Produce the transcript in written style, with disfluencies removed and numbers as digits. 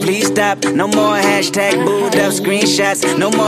please stop. No more hashtag booed up screenshots. No more